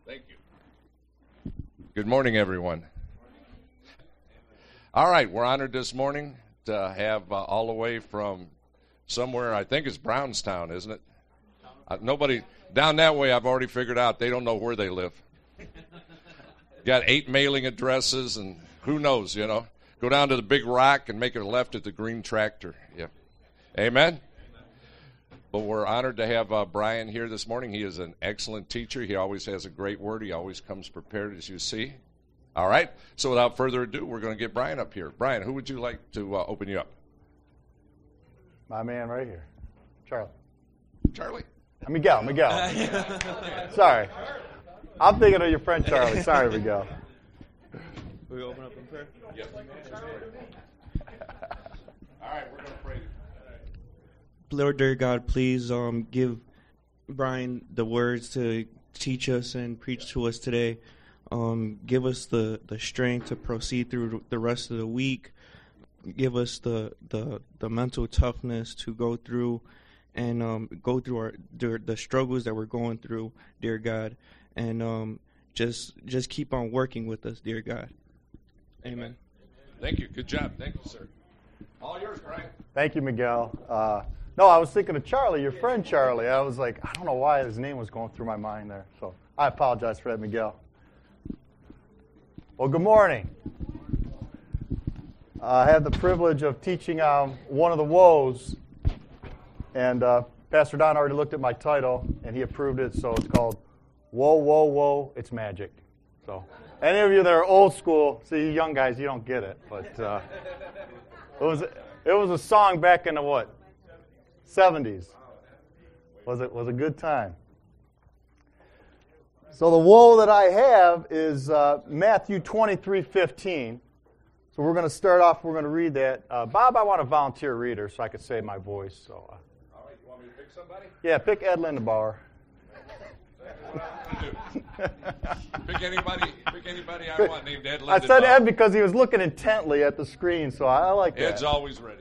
Thank you. Good morning, everyone. All right, we're honored this morning to have all the way from somewhere, I think it's Brownstown, isn't it? Nobody down that way, I've already figured out they don't know where they live. Got 8 mailing addresses, and who knows, you know. Go down to the Big Rock and make a left at the green tractor. Yeah. Amen? But we're honored to have Brian here this morning. He is an excellent teacher. He always has a great word. He always comes prepared, as you see. All right. So without further ado, we're going to get Brian up here. Brian, who would you like to open you up? My man right here. Charlie. Charlie? Miguel. Sorry. I'm thinking of your friend Charlie. Sorry, Miguel. Will we open up in prayer? Yes. All right, we're going to pray. Lord, dear God, please give Brian the words to teach us and preach to us today. Give us the strength to proceed through the rest of the week. Give us the mental toughness to go through and go through the struggles that we're going through, dear God, and just keep on working with us, dear God. Amen. Thank you. Good job. Thank you, sir. All yours, Brian. Thank you, Miguel. No, I was thinking of Charlie, your friend Charlie. I was like, I don't know why his name was going through my mind there. So I apologize for that, Miguel. Well, good morning. I have the privilege of teaching one of the woes. And Pastor Don already looked at my title, and he approved it. So it's called Whoa, Whoa, Whoa, It's Magic. So any of you that are old school, see, you young guys, you don't get it. But it was a song back in the what? 70s. Was a good time. So the woe that I have is Matthew 23:15. So we're going to start off. We're going to read that. Bob, I want a volunteer reader so I could save my voice. So. All right, you want me to pick somebody? Yeah, pick Ed Lindebauer. Pick anybody I want named Ed Lindebauer. I said Ed because he was looking intently at the screen, so I like that. Ed's always ready.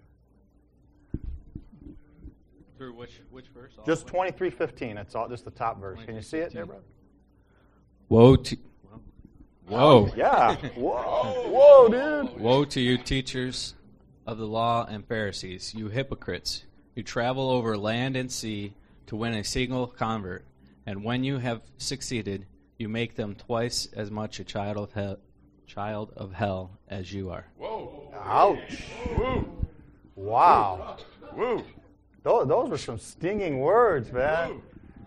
Through which verse? Just 23:15. That's all. Just the top verse. Can you see it there, brother? Woe to Whoa. Yeah. Whoa, dude. Woe to you, teachers of the law and Pharisees, you hypocrites! You travel over land and sea to win a single convert, and when you have succeeded, you make them twice as much a child of hell as you are. Whoa! Ouch! Woo! Wow! Woo! Those were some stinging words, man.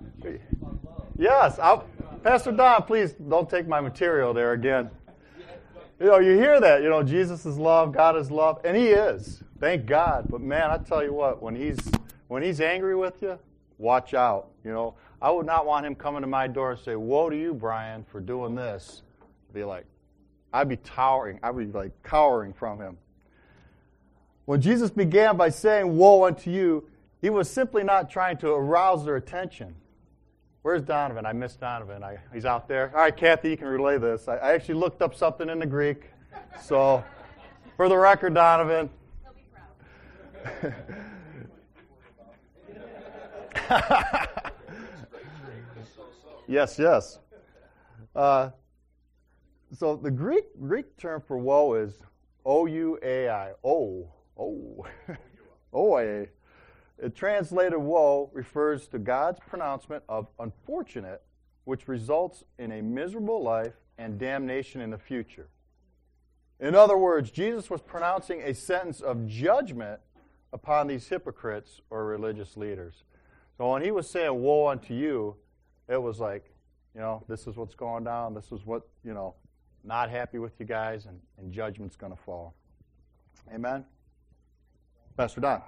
Yes, Pastor Don, please don't take my material there again. You know, you hear that. You know, Jesus is love, God is love, and He is. Thank God. But man, I tell you what, when He's angry with you, watch out. You know, I would not want Him coming to my door and say, "Woe to you, Brian, for doing this." I'd be cowering from Him. When Jesus began by saying, "Woe unto you," He was simply not trying to arouse their attention. Where's Donovan? I missed Donovan. He's out there. All right, Kathy, you can relay this. I actually looked up something in the Greek. So, for the record, Donovan. He'll be proud. Yes. So the Greek term for woe is O-U-A-I. O-A. It translated woe refers to God's pronouncement of unfortunate, which results in a miserable life and damnation in the future. In other words, Jesus was pronouncing a sentence of judgment upon these hypocrites or religious leaders. So when He was saying, "Woe unto you," it was like, you know, this is what's going down. This is what, you know, not happy with you guys, and judgment's going to fall. Amen? Pastor Don.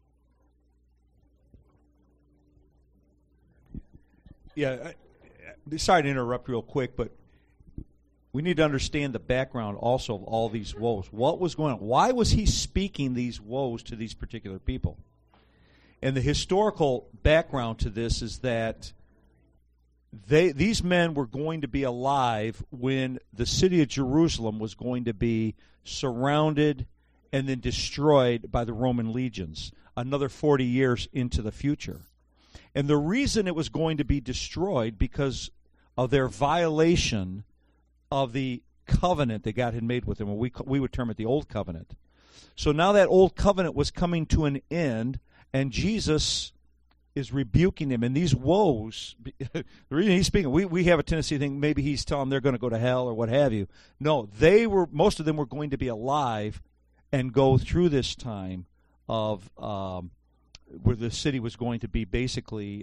Yeah, sorry to interrupt real quick, but we need to understand the background also of all these woes. What was going on? Why was He speaking these woes to these particular people? And the historical background to this is that these men were going to be alive when the city of Jerusalem was going to be surrounded and then destroyed by the Roman legions another 40 years into the future. And the reason it was going to be destroyed because of their violation of the covenant that God had made with them. We would term it the Old Covenant. So now that Old Covenant was coming to an end, and Jesus is rebuking them. And these woes, the reason he's speaking, we have a tendency to think maybe he's telling them they're going to go to hell or what have you. No, most of them were going to be alive and go through this time of where the city was going to be basically,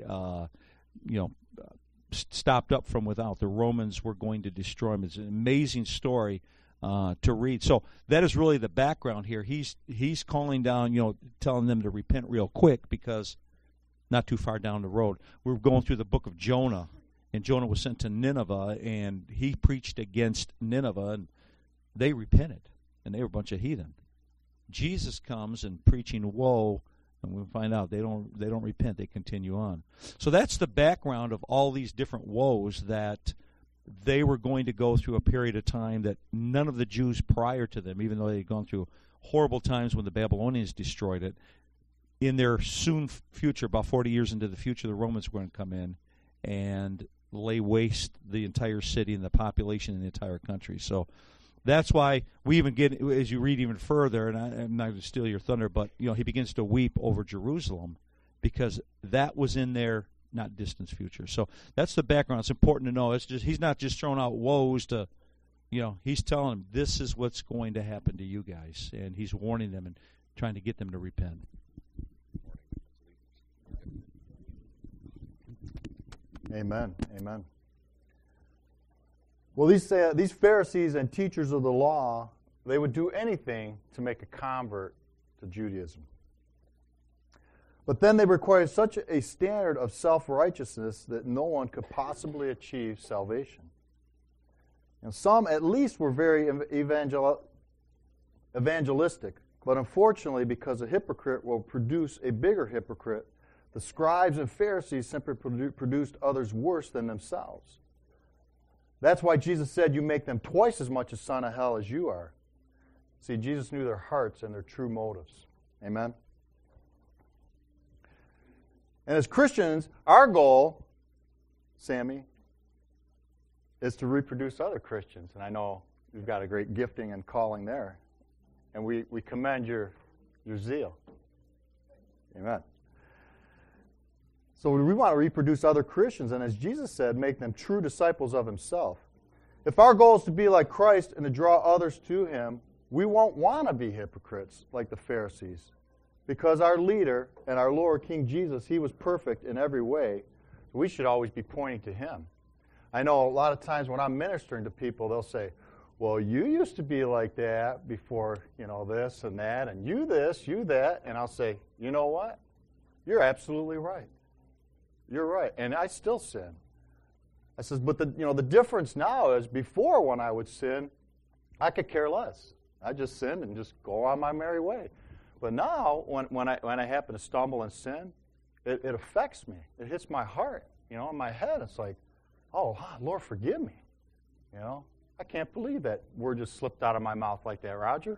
stopped up from without. The Romans were going to destroy them. It's an amazing story to read. So that is really the background here. He's calling down, telling them to repent real quick, because not too far down the road, we're going through the book of Jonah, and Jonah was sent to Nineveh, and he preached against Nineveh, and they repented, and they were a bunch of heathen. Jesus comes and preaching woe, and we'll find out they don't repent, they continue on. So that's the background of all these different woes that they were going to go through a period of time that none of the Jews prior to them, even though they had gone through horrible times when the Babylonians destroyed it, in their soon future, about 40 years into the future, the Romans were going to come in and lay waste the entire city and the population in the entire country. So that's why we even get, as you read even further, and I'm not going to steal your thunder, but he begins to weep over Jerusalem, because that was in their not distant future. So that's the background. It's important to know. It's just, he's not just throwing out woes to, he's telling them this is what's going to happen to you guys, and he's warning them and trying to get them to repent. Amen. Amen. Well, these Pharisees and teachers of the law, they would do anything to make a convert to Judaism. But then they required such a standard of self-righteousness that no one could possibly achieve salvation. And some, at least, were very evangelistic. But unfortunately, because a hypocrite will produce a bigger hypocrite, the scribes and Pharisees simply produced others worse than themselves. That's why Jesus said, you make them twice as much a son of hell as you are. See, Jesus knew their hearts and their true motives. Amen? And as Christians, our goal, Sammy, is to reproduce other Christians. And I know you've got a great gifting and calling there. And we commend your zeal. Amen. So we want to reproduce other Christians, and as Jesus said, make them true disciples of himself. If our goal is to be like Christ and to draw others to him, we won't want to be hypocrites like the Pharisees. Because our leader and our Lord, King Jesus, he was perfect in every way. We should always be pointing to him. I know a lot of times when I'm ministering to people, they'll say, well, you used to be like that before, this and that, and you this, you that. And I'll say, you know what? You're absolutely right. You're right. And I still sin. I says, but the difference now is before, when I would sin, I could care less. I just sinned and just go on my merry way. But now, when I happen to stumble and sin, it affects me. It hits my heart. In my head, it's like, oh, Lord, forgive me. I can't believe that word just slipped out of my mouth like that, Roger.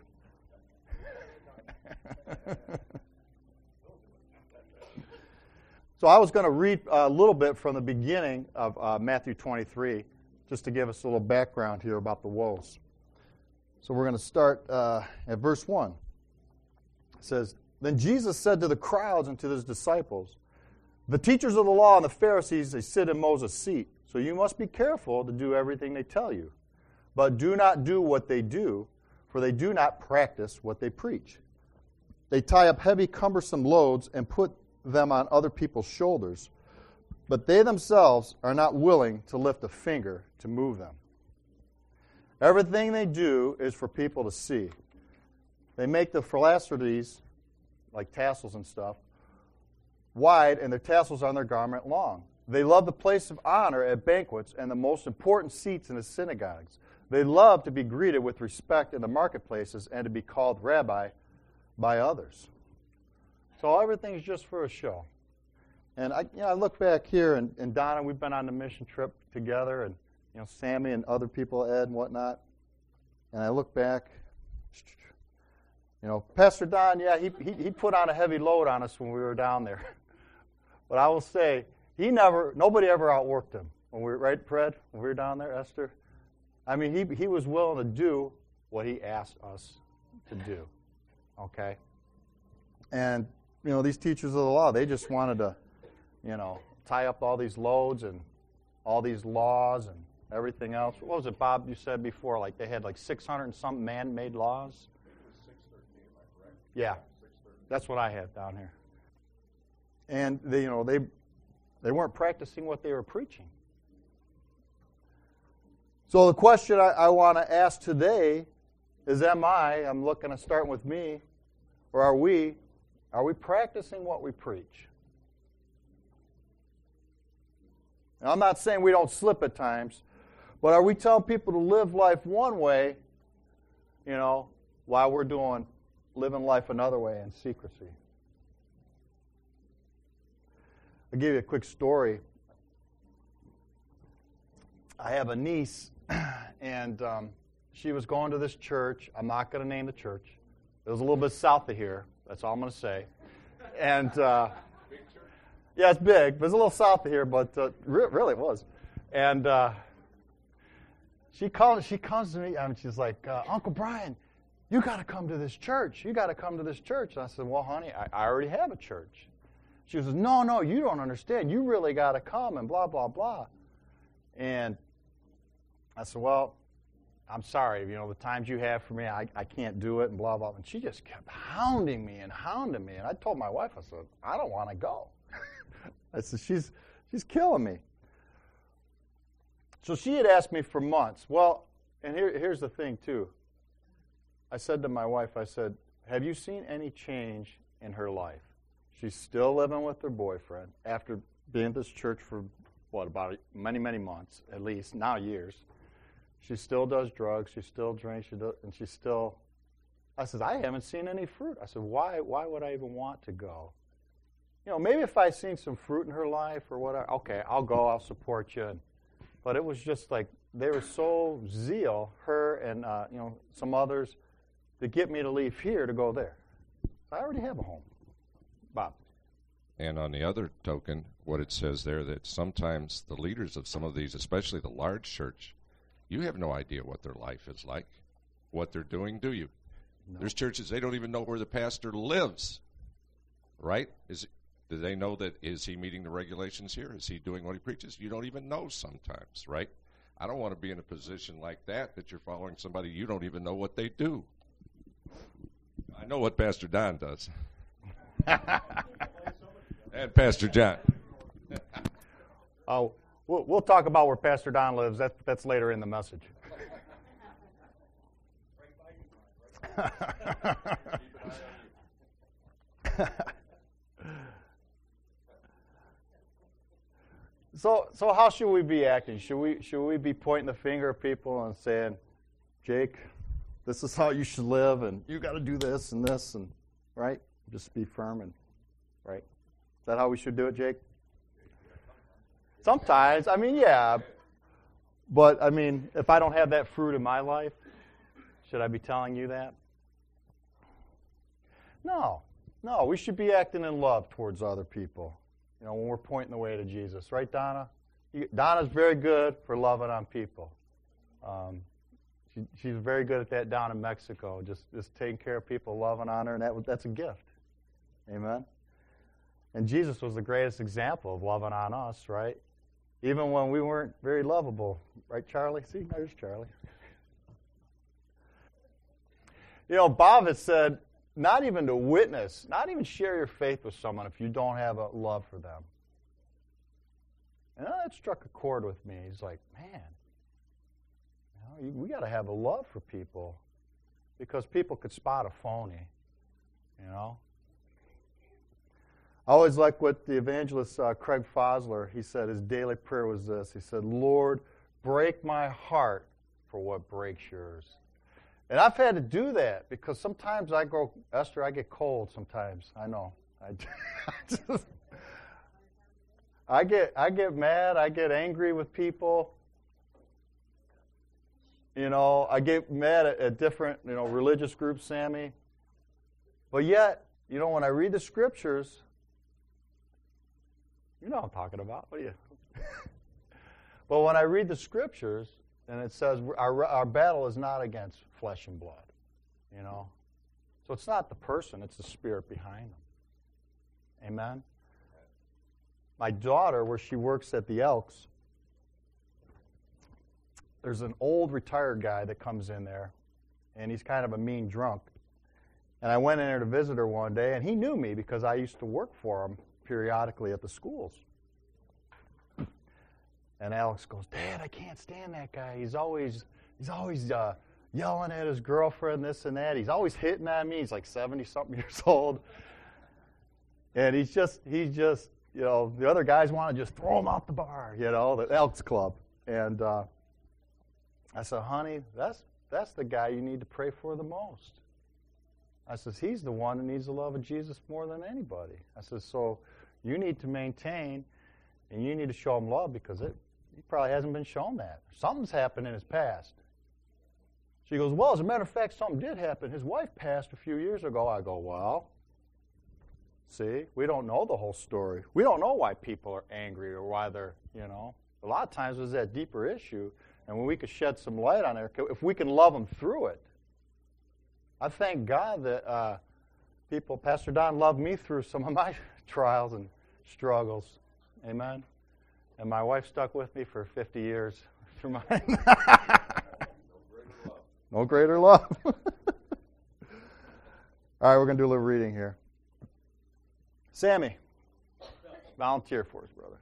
So I was going to read a little bit from the beginning of Matthew 23, just to give us a little background here about the woes. So we're going to start at verse 1. It says, Then Jesus said to the crowds and to his disciples, the teachers of the law and the Pharisees, they sit in Moses' seat. So you must be careful to do everything they tell you. But do not do what they do, for they do not practice what they preach. They tie up heavy, cumbersome loads and put them on other people's shoulders, but they themselves are not willing to lift a finger to move them. Everything they do is for people to see. They make the phylacteries, like tassels and stuff, wide, and their tassels on their garment long. They love the place of honor at banquets and the most important seats in the synagogues. They love to be greeted with respect in the marketplaces and to be called rabbi by others. So everything's just for a show. And I look back here, and Donna, we've been on the mission trip together, and Sammy and other people, Ed and whatnot. And I look back, Pastor Don, yeah, he put on a heavy load on us when we were down there. But I will say, nobody ever outworked him. When we were, right, Fred? When we were down there, Esther? I mean, he was willing to do what he asked us to do. Okay? And, these teachers of the law, they just wanted to, tie up all these loads and all these laws and everything else. What was it, Bob, you said before? Like they had 600 and some man-made laws? 613, am I correct? Yeah. That's what I had down here. And they weren't practicing what they were preaching. So the question I want to ask today is, I'm looking at starting with me, or are we practicing what we preach? Now, I'm not saying we don't slip at times, but are we telling people to live life one way, while we're living life another way in secrecy? I'll give you a quick story. I have a niece, and she was going to this church. I'm not going to name the church. It was a little bit south of here. That's all I'm going to say. And yeah, it's big, but it's a little south of here, but really it was. And she comes to me, and she's like, Uncle Brian, you got to come to this church. You got to come to this church. And I said, well, honey, I already have a church. She says, no, you don't understand. You really got to come and blah, blah, blah. And I said, well, I'm sorry. The times you have for me, I can't do it and blah, blah. And she just kept hounding me. And I told my wife, I said, I don't want to go. I said, she's killing me. So she had asked me for months. Well, and here's the thing, too. I said to my wife, I said, have you seen any change in her life? She's still living with her boyfriend after being at this church for, about many, many months, at least, now years. She still does drugs. She still drinks. And she's still... I said, I haven't seen any fruit. I said, why would I even want to go? Maybe if I seen some fruit in her life or whatever, okay, I'll go, I'll support you. But it was just like they were so zeal, her and some others, to get me to leave here to go there. I already have a home. Bob. And on the other token, what it says there, that sometimes the leaders of some of these, especially the large church, you have no idea what their life is like, what they're doing, do you? No. There's churches, they don't even know where the pastor lives, right? Do they know that, is he meeting the regulations here? Is he doing what he preaches? You don't even know sometimes, right? I don't want to be in a position like that you're following somebody you don't even know what they do. I know what Pastor Don does. And Pastor John. Oh, we'll talk about where Pastor Don lives. That's later in the message. So how should we be acting? Should we be pointing the finger at people and saying, Jake, this is how you should live, and you got to do this, and right? Just be firm and right. Is that how we should do it, Jake? Sometimes, yeah. But if I don't have that fruit in my life, should I be telling you that? No. We should be acting in love towards other people. When we're pointing the way to Jesus. Right, Donna? Donna's very good for loving on people. She's very good at that down in Mexico, just taking care of people, loving on her, and that's a gift. Amen? And Jesus was the greatest example of loving on us, right? Even when we weren't very lovable. Right, Charlie? See, there's Charlie. Bob has said, not even to witness, not even share your faith with someone if you don't have a love for them. And that struck a chord with me. He's like, man, we got to have a love for people because people could spot a phony, I always like what the evangelist Craig Fosler, he said his daily prayer was this. He said, Lord, break my heart for what breaks yours. And I've had to do that because sometimes Esther, I get cold sometimes. I know. I get mad. I get angry with people. I get mad at different, religious groups, Sammy. But yet, when I read the scriptures, you know what I'm talking about. What do you? But when I read the scriptures, and it says our battle is not against flesh and blood, you know. So it's not the person, it's the spirit behind them. Amen? My daughter, where she works at the Elks, there's an old retired guy that comes in there, and he's kind of a mean drunk. And I went in there to visit her one day, and he knew me because I used to work for him periodically at the schools. And Alex goes, Dad, I can't stand that guy. He's always yelling at his girlfriend, this and that. He's always hitting on me. He's like 70-something years old. And he's just, you know, the other guys want to just throw him out the bar, you know, the Elks Club. And I said, honey, that's the guy you need to pray for the most. I says, he's the one that needs the love of Jesus more than anybody. I says, so you need to maintain and you need to show him love because he probably hasn't been shown that. Something's happened in his past. She goes, well, as a matter of fact, something did happen. His wife passed a few years ago. I go, well, see, we don't know the whole story. We don't know why people are angry or why they're, you know. A lot of times there's that deeper issue, and when we could shed some light on it, if we can love them through it. I thank God that Pastor Don loved me through some of my trials and struggles. Amen. And my wife stuck with me for 50 years through mine. No greater love. All right, we're going to do a little reading here. Sammy, volunteer for us, brother.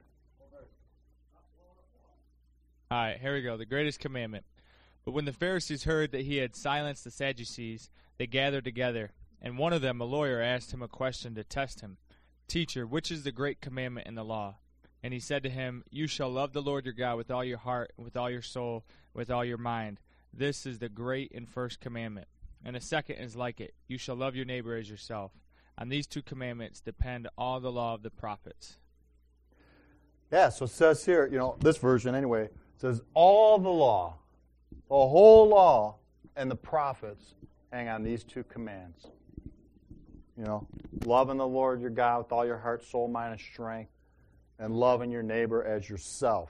All right, here we go. The greatest commandment. But when the Pharisees heard that he had silenced the Sadducees, they gathered together. And one of them, a lawyer, asked him a question to test him. Teacher, which is the great commandment in the law? And he said to him, you shall love the Lord your God with all your heart, with all your soul, with all your mind. This is the great and first commandment. And the second is like it. You shall love your neighbor as yourself. On these two commandments depend all the law of the prophets. Yeah, so it says here, you know, this version anyway, it says all the law, the whole law and the prophets hang on these two commands. You know, loving the Lord your God with all your heart, soul, mind, and strength, and loving your neighbor as yourself.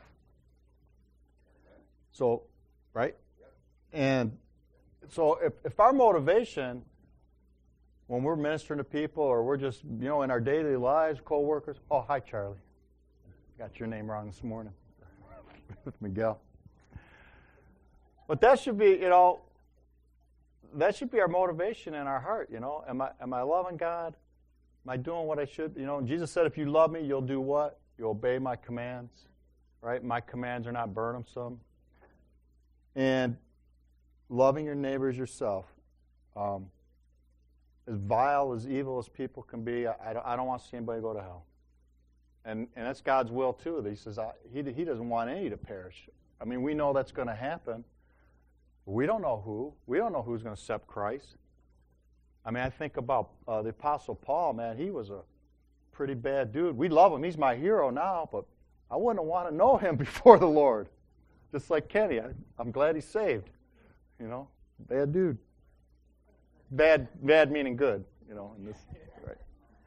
So, right? And so if our motivation when we're ministering to people or we're just, you know, in our daily lives, co-workers, oh, hi, Charlie. Got your name wrong this morning with Miguel. But that should be, you know, that should be our motivation in our heart, you know. Am I loving God? Am I doing what I should? You know, Jesus said, if you love me, you'll do what? You'll obey my commands, right? My commands are not burdensome. And loving your neighbor as yourself. As vile, as evil as people can be, I don't want to see anybody go to hell. And that's God's will, too. He says he doesn't want any to perish. I mean, we know that's going to happen. We don't know who. We don't know who's going to accept Christ. I mean, I think about the Apostle Paul, man. He was a pretty bad dude. We love him. He's my hero now, but I wouldn't want to know him before the Lord. Just like Kenny. I'm glad he's saved. You know, bad dude. Bad meaning good, you know, in this, right.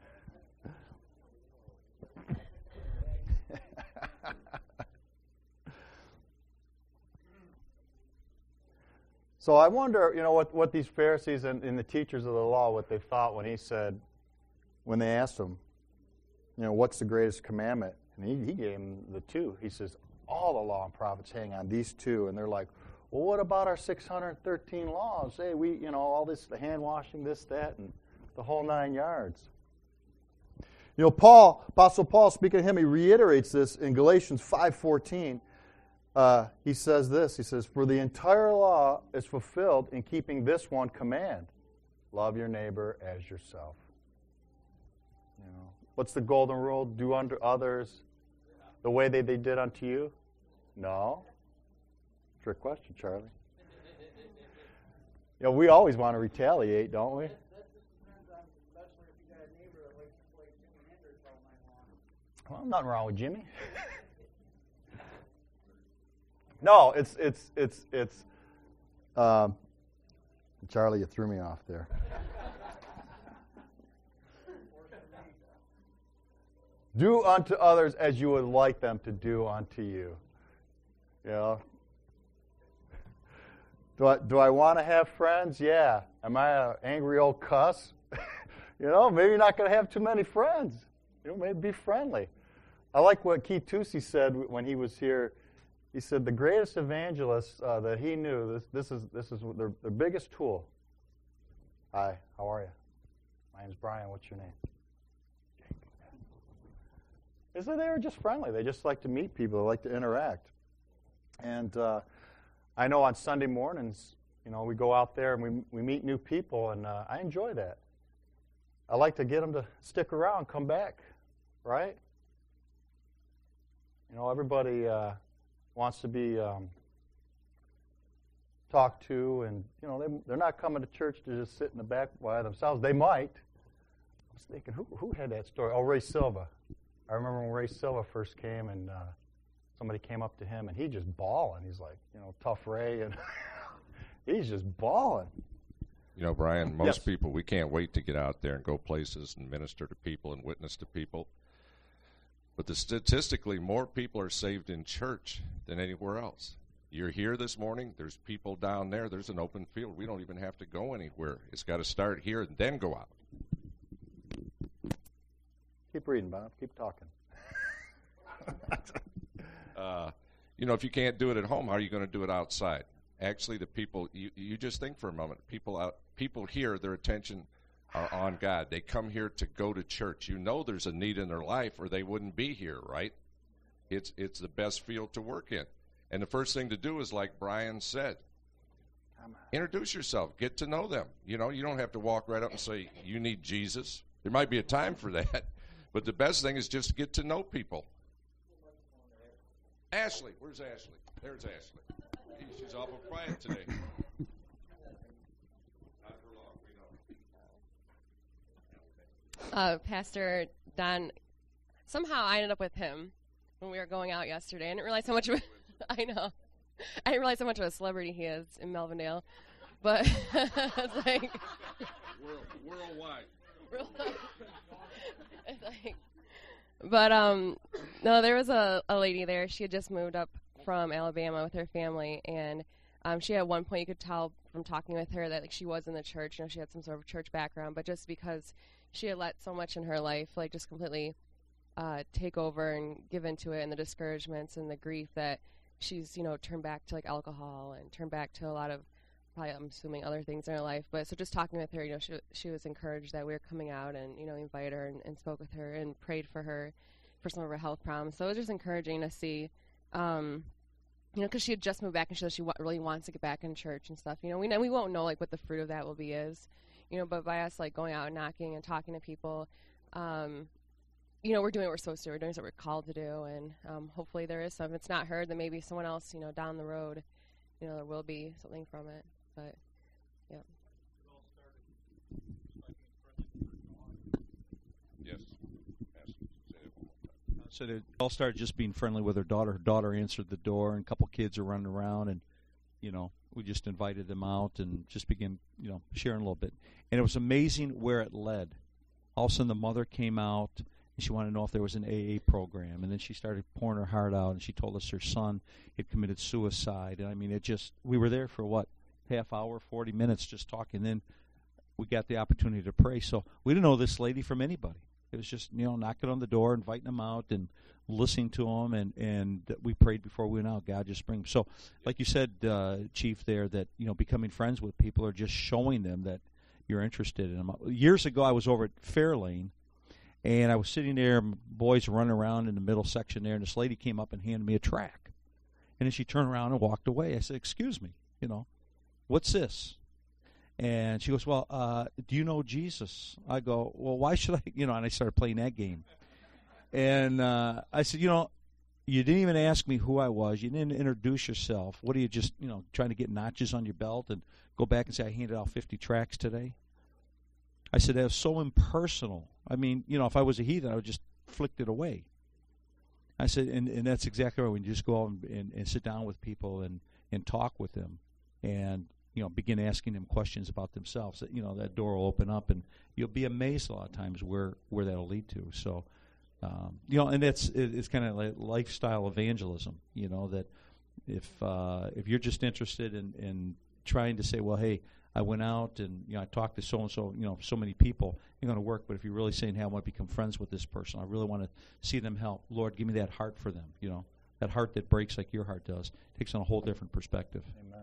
So I wonder, you know, what these Pharisees and the teachers of the law, what they thought when he said, when they asked him, you know, what's the greatest commandment? And he gave them the two. He says, all the law and prophets hang on these two. And they're like, well, what about our 613 laws? Hey, you know, all this, the hand washing, this, that, and the whole 9 yards. You know, Apostle Paul, speaking to him, he reiterates this in Galatians 5:14. He says this, he says, for the entire law is fulfilled in keeping this one command. Love your neighbor as yourself. You know, what's the golden rule? Do unto others the way they did unto you? No. Trick question, Charlie. You know, we always want to retaliate, don't we? Well, nothing wrong with Jimmy. No, it's Charlie, you threw me off there. Do unto others as you would like them to do unto you. You know. Do I want to have friends? Yeah. Am I an angry old cuss? You know, maybe you're not going to have too many friends. You know, maybe be friendly. I like what Keith Tusey said when he was here. He said the greatest evangelist that he knew, this is their biggest tool. Hi, how are you? My name's Brian. What's your name? Jake. Is that they were just friendly. They just like to meet people. They like to interact. And I know on Sunday mornings, you know, we go out there and we meet new people, and I enjoy that. I like to get them to stick around, come back, right? You know, everybody wants to be talked to, and, you know, they're not coming to church to just sit in the back by themselves. They might. I was thinking, who had that story? Oh, Ray Silva. I remember when Ray Silva first came, and somebody came up to him, and he just bawling. He's like, you know, tough Ray, and he's just bawling. You know, Brian, most Yes. people, we can't wait to get out there and go places and minister to people and witness to people. But statistically, more people are saved in church than anywhere else. You're here this morning, there's people down there, there's an open field. We don't even have to go anywhere. It's got to start here and then go out. Keep reading, Bob. Keep talking. You know, if you can't do it at home, how are you going to do it outside? Actually, the people, you just think for a moment, people here, their attention are on God. They come here to go to church. You know there's a need in their life or they wouldn't be here, right? It's the best field to work in. And the first thing to do is, like Brian said, introduce yourself. Get to know them. You know, you don't have to walk right up and say, you need Jesus. There might be a time for that. But the best thing is just to get to know people. Ashley. Where's Ashley? There's Ashley. She's awful quiet today. Not for long, we know. Pastor Don, somehow I ended up with him when we were going out yesterday. I didn't realize how much of I know. I didn't realize how much of a celebrity he is in Melvindale. But it's like Worldwide. It's like, but no, there was a lady there. She had just moved up from Alabama with her family, and she at one point, you could tell from talking with her that, like, she was in the church. You know, she had some sort of church background, but just because she had let so much in her life, like, just completely take over and give into it, and the discouragements and the grief, that she's, you know, turned back to, like, alcohol and turned back to a lot of, probably, I'm assuming, other things in her life. But so just talking with her, you know, she was encouraged that we were coming out, and, you know, invited her and spoke with her and prayed for her for some of her health problems. So it was just encouraging to see, you know, because she had just moved back, and she said she really wants to get back in church and stuff. You know, we won't know, like, what the fruit of that will be is, you know, but by us, like, going out and knocking and talking to people, you know, we're doing what we're supposed to do. We're doing what we're called to do, and hopefully there is some. If it's not heard, then maybe someone else, you know, down the road, you know, there will be something from it. But, yeah. Yes. So it all started just being friendly with her daughter. Her daughter answered the door, and a couple kids are running around, and, you know, we just invited them out and just began, you know, sharing a little bit. And it was amazing where it led. All of a sudden the mother came out, and she wanted to know if there was an AA program. And then she started pouring her heart out, and she told us her son had committed suicide. And, I mean, it just, we were there for, what, half hour, 40 minutes just talking. Then we got the opportunity to pray. So we didn't know this lady from anybody. It was just, you know, knocking on the door, inviting them out, and listening to them, and we prayed before we went out. God, just bring them. So, like you said, Chief, there, that, you know, becoming friends with people are just showing them that you're interested in them. Years ago, I was over at Fairlane, and I was sitting there, boys running around in the middle section there, and this lady came up and handed me a tract. And then she turned around and walked away. I said, "Excuse me, you know, what's this?" And she goes, "Well, do you know Jesus?" I go, "Well, why should I?" You know, and I started playing that game. And I said, "You know, you didn't even ask me who I was. You didn't introduce yourself. What are you, just, you know, trying to get notches on your belt and go back and say, I handed out 50 tracts today?" I said, "That was so impersonal. I mean, you know, if I was a heathen, I would just flicked it away." I said, and that's exactly right. When you just go out and sit down with people and talk with them, and, you know, begin asking them questions about themselves, you know, that door will open up, and you'll be amazed a lot of times where that'll lead to. So, you know, and it's kind of like lifestyle evangelism, you know, that If you're just interested in trying to say, well, hey, I went out and I talked to so and so, so many people, ain't going to work. But if you're really saying, hey, I want to become friends with this person, I really want to see them help. Lord, give me that heart for them. That heart that breaks like your heart does. Takes on a whole different perspective. Amen.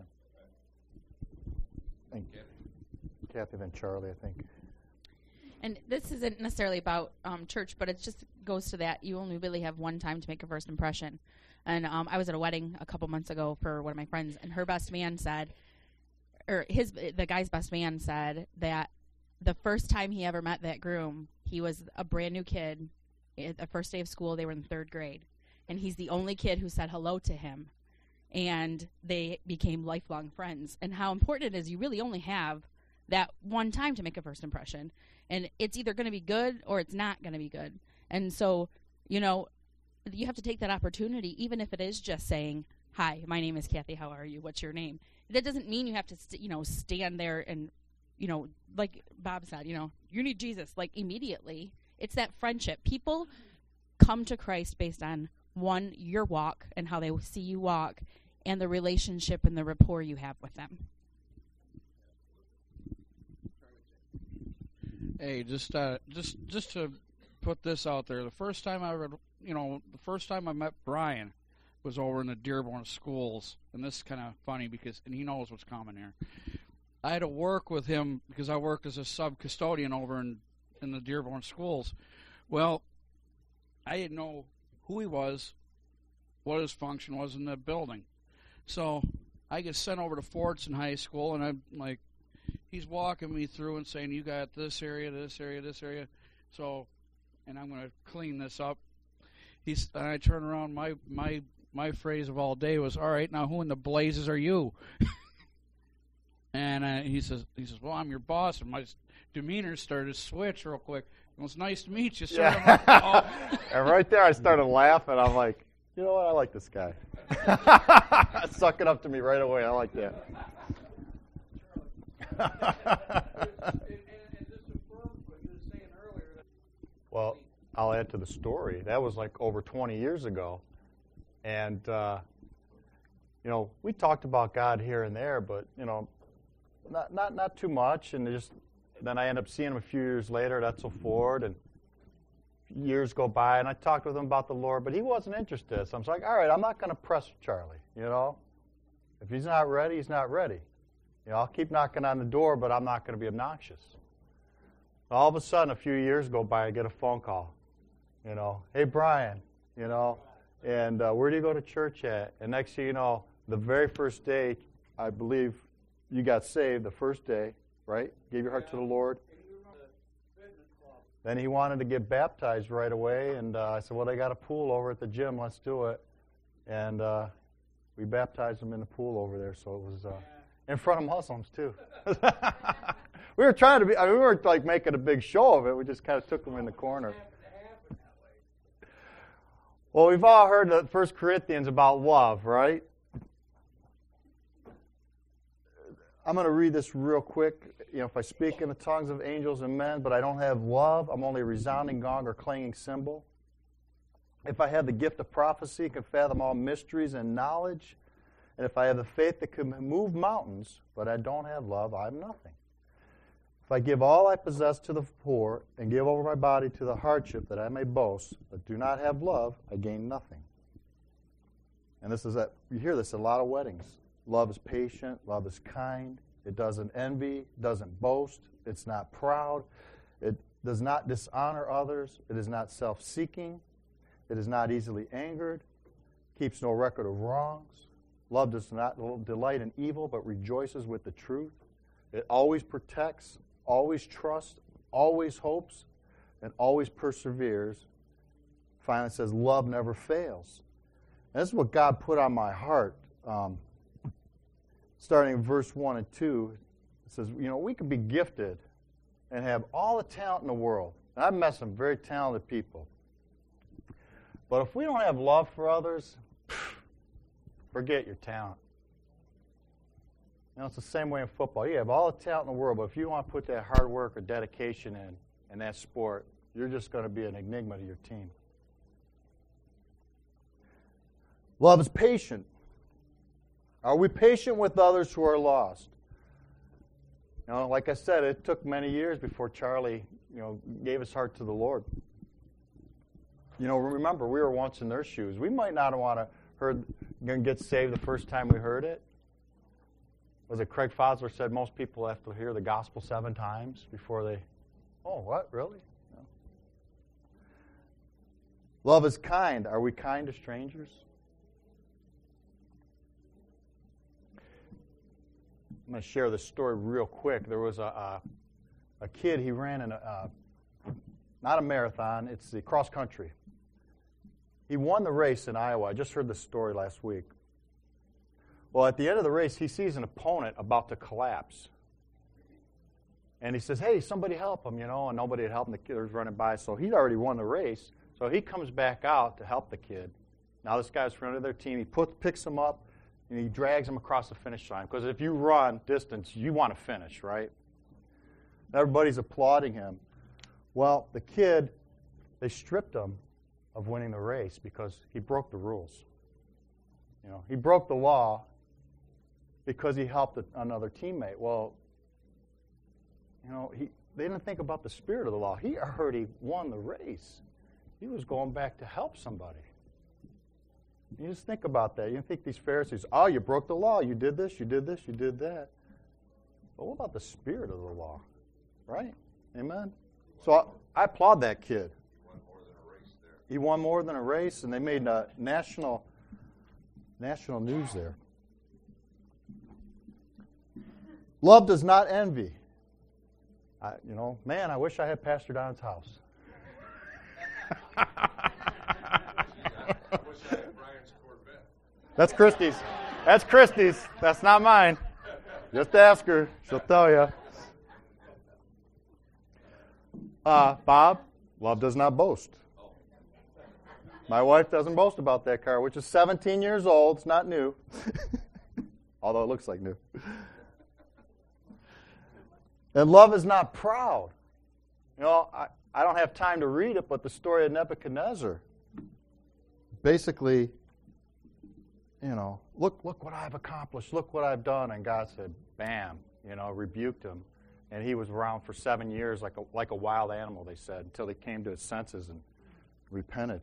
Thank you. Kathy, then Charlie, I think. And this isn't necessarily about church, but it just goes to that you only really have one time to make a first impression. And I was at a wedding a couple months ago for one of my friends, and her best man said, the guy's best man said that the first time he ever met that groom, he was a brand new kid. The first day of school, they were in 3rd grade, and he's the only kid who said hello to him, and they became lifelong friends. And how important it is, you really only have that one time to make a first impression, and it's either going to be good or it's not going to be good. And so, you have to take that opportunity, even if it is just saying, hi, my name is Kathy, how are you, what's your name? That doesn't mean you have to stand there and like Bob said, you need Jesus like immediately. It's that friendship. People come to Christ based on one, your walk and how they see you walk, and the relationship and the rapport you have with them. Hey, just to put this out there, the first time I met Brian was over in the Dearborn schools, and this is kind of funny and he knows what's coming here. I had to work with him because I worked as a sub-custodian over in the Dearborn schools. Well, I didn't know who he was, what his function was in the building. So I get sent over to Fordson High School, and I'm like, he's walking me through and saying, you got this area, this area, this area. So, and I'm going to clean this up. And I turn around, my phrase of all day was, all right, now who in the blazes are you? And he says, well, I'm your boss. And my demeanor started to switch real quick. Well, it's nice to meet you, sir. Yeah. Like, oh. And right there, I started laughing. I'm like, you know what? I like this guy. Suck it up to me right away. I like that. Well, I'll add to the story. That was like over 20 years ago. And, we talked about God here and there, but, not too much. And then I end up seeing him a few years later at Etzel Ford, and years go by, and I talked with him about the Lord, but he wasn't interested. So I'm like, all right, I'm not going to press Charlie, If he's not ready, he's not ready. I'll keep knocking on the door, but I'm not going to be obnoxious. All of a sudden, a few years go by, I get a phone call. Hey, Brian, and where do you go to church at? And next thing you know, the very first day, I believe you got saved the first day, right? Gave your heart to the Lord. Then he wanted to get baptized right away, and I said, well, they got a pool over at the gym. Let's do it. And we baptized him in the pool over there, so it was in front of Muslims, too. We were trying to be, we weren't like making a big show of it. We just kind of took him in the corner. Well, we've all heard the 1 Corinthians about love, right? I'm going to read this real quick. If I speak in the tongues of angels and men, but I don't have love, I'm only a resounding gong or clanging cymbal. If I have the gift of prophecy, can fathom all mysteries and knowledge, and if I have the faith that can move mountains, but I don't have love, I have nothing. If I give all I possess to the poor and give over my body to the hardship that I may boast, but do not have love, I gain nothing. And you hear this at a lot of weddings. Love is patient, love is kind, it doesn't envy, doesn't boast, it's not proud, it does not dishonor others, it is not self-seeking, it is not easily angered, keeps no record of wrongs. Love does not delight in evil, but rejoices with the truth. It always protects, always trusts, always hopes, and always perseveres. Finally, it says, love never fails. And this is what God put on my heart. Starting in verse 1 and 2, it says, we could be gifted and have all the talent in the world. And I've met some very talented people. But if we don't have love for others, forget your talent. It's the same way in football. You have all the talent in the world, but if you don't want to put that hard work or dedication in that sport, you're just going to be an enigma to your team. Love is patient. Are we patient with others who are lost? You know, like I said, it took many years before Charlie, gave his heart to the Lord. Remember, we were once in their shoes. We might not want to get saved the first time we heard it. Was it Craig Fosler said most people have to hear the gospel 7 times before they, oh, what, really? No. Love is kind. Are we kind to strangers? I'm going to share this story real quick. There was a kid, he ran in not a marathon, it's the cross country. He won the race in Iowa. I just heard this story last week. Well, at the end of the race, he sees an opponent about to collapse. And he says, hey, somebody help him, and nobody had helped him. The kid was running by, so he'd already won the race. So he comes back out to help the kid. Now this guy's friend of their team. He picks him up, and he drags him across the finish line. Because if you run distance, you want to finish, right? Everybody's applauding him. Well, the kid, they stripped him of winning the race because he broke the rules. He broke the law because he helped another teammate. Well, they didn't think about the spirit of the law. He already won the race. He was going back to help somebody. You just think about that. You think these Pharisees, oh, you broke the law. You did this, you did this, you did that. But what about the spirit of the law? Right? Amen? So I applaud that kid. He won more than a race, and they made national news there. Love does not envy. I wish I had Pastor Don's house. I wish I had Brian's Corvette. That's Christy's. That's Christy's. That's not mine. Just ask her. She'll tell you. Bob, love does not boast. My wife doesn't boast about that car, which is 17 years old. It's not new. Although it looks like new. And love is not proud. I don't have time to read it, but the story of Nebuchadnezzar. Basically, look what I've accomplished. Look what I've done. And God said, bam, rebuked him. And he was around for 7 years like a wild animal, they said, until he came to his senses and repented.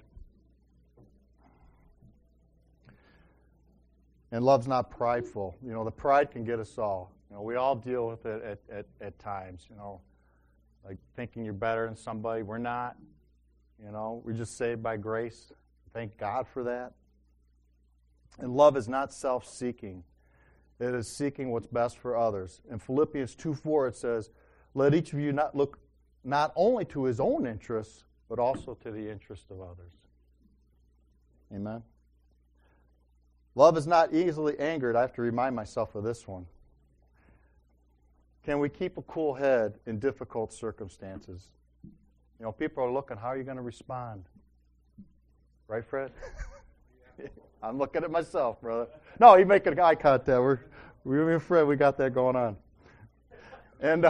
And love's not prideful. The pride can get us all. We all deal with it at times, like thinking you're better than somebody. We're not. We're just saved by grace. Thank God for that. And love is not self-seeking. It is seeking what's best for others. In Philippians 2:4 it says, let each of you not look not only to his own interests, but also to the interest of others. Amen. Love is not easily angered. I have to remind myself of this one. Can we keep a cool head in difficult circumstances? People are looking, how are you going to respond? Right, Fred? I'm looking at myself, brother. No, he's making eye contact. Me and Fred, we got that going on. And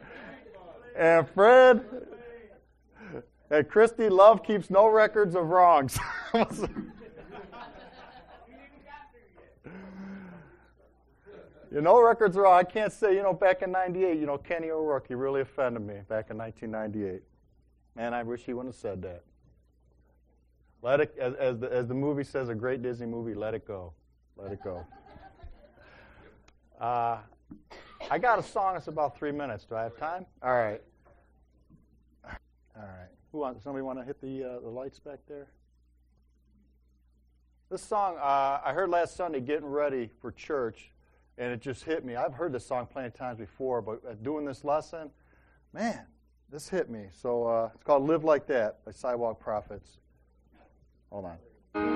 Fred and Christy, love keeps no records of wrongs. No records are wrong. I can't say, back in 98, Kenny O'Rourke, he really offended me back in 1998. Man, I wish he wouldn't have said that. Let it, as the movie says, a great Disney movie, let it go. Let it go. I got a song that's about 3 minutes. Do I have time? All right. Somebody want to hit the lights back there? This song, I heard last Sunday getting ready for church. And it just hit me. I've heard this song plenty of times before, but doing this lesson, man, this hit me. So it's called Live Like That by Sidewalk Prophets. Hold on.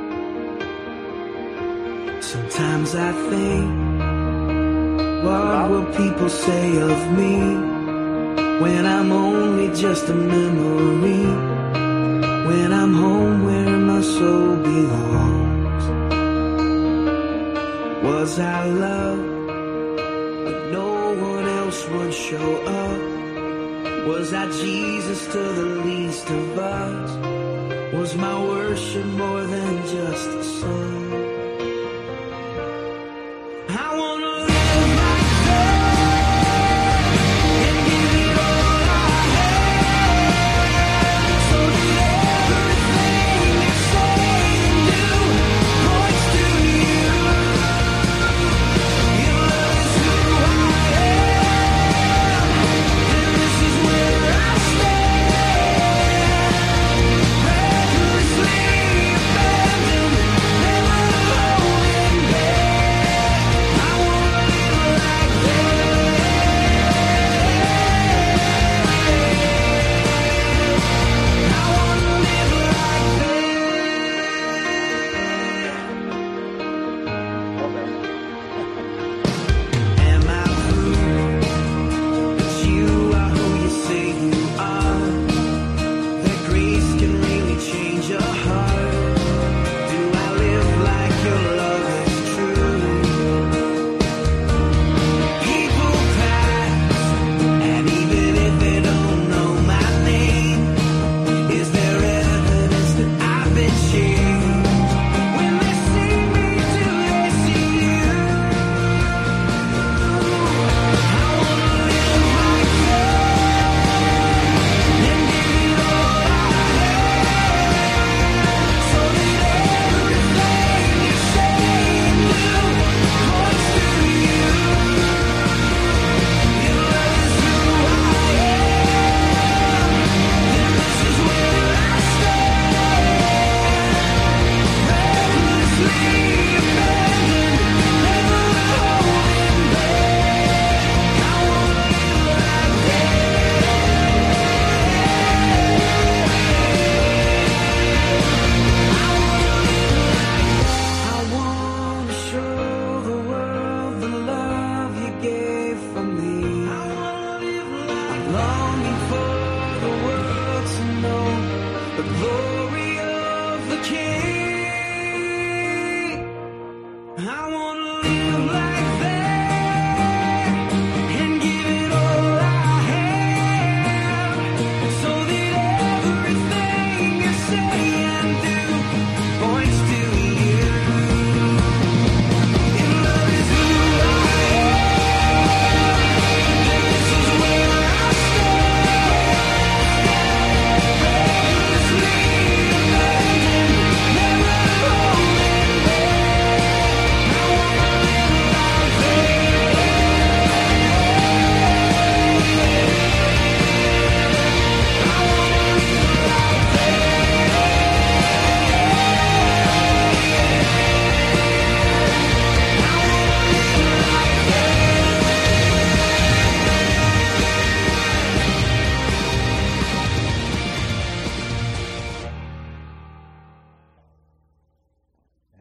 Sometimes I think, what will people say of me when I'm only just a memory, when I'm home where my soul belongs? Was I loved, but no one else would show up? Was I Jesus to the least of us? Was my worship more than just a song?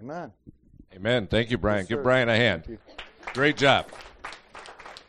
Amen. Amen. Thank you, Brian. Yes, Give sir. Brian a hand. Thank you. Great job.